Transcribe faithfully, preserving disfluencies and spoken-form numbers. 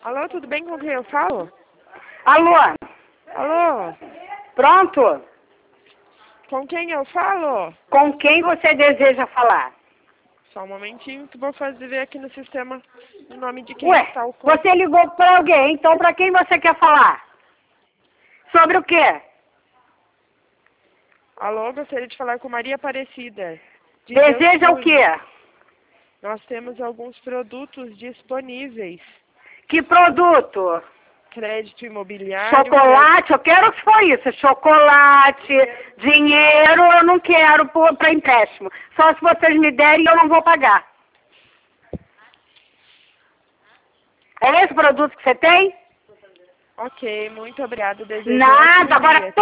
Alô, tudo bem com quem eu falo? Alô? Alô? Pronto? Com quem eu falo? Com quem você deseja falar? Só um momentinho que vou fazer ver aqui no sistema o nome de quem Ué, está o com... você ligou para alguém, então para quem você quer falar? Sobre o quê? Alô, gostaria de falar com Maria Aparecida. de Deseja o Deus quê? Nós temos alguns produtos disponíveis. Que produto? Crédito imobiliário. Chocolate, eu quero se for isso. Chocolate, dinheiro, eu não quero para empréstimo. Só se vocês me derem, eu não vou pagar. É esse produto que você tem? Ok, muito obrigada. Desejo um Nada, ótimo agora dia.